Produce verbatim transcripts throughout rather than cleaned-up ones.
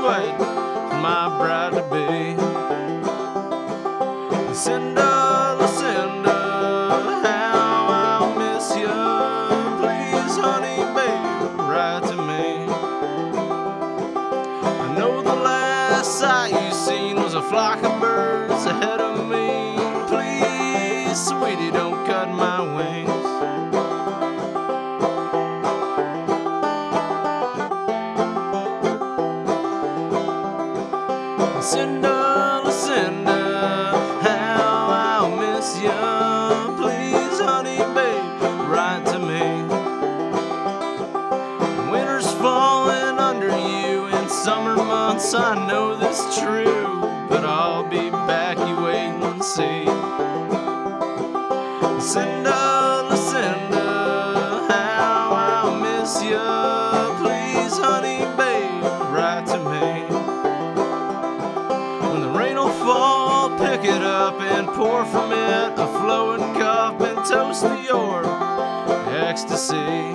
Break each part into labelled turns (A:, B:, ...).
A: wait for my bride to be. Lucinda, Lucinda, how I'll miss you. Please, honey, babe, write to me. I know the last sight you seen was a flock of birds ahead of me. Please, sweetie, don't cut my wings. Lucinda, Lucinda, how I'll miss you. Please, honey, babe, write to me. Winter's falling under you in summer months, I know this true, but I'll be back, you wait and see. Lucinda, Lucinda, how I'll miss you. Please, honey, babe, write to me. When the rain will fall, pick it up and pour from it a flowing cup and toast to your ecstasy.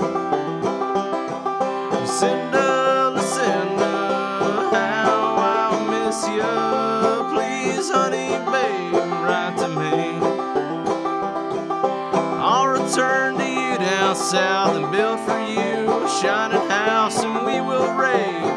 A: Lucinda, Lucinda, how I'll miss you. Please, honey, babe, write to me. I'll return to you down south and build for you a shining house, and we will raise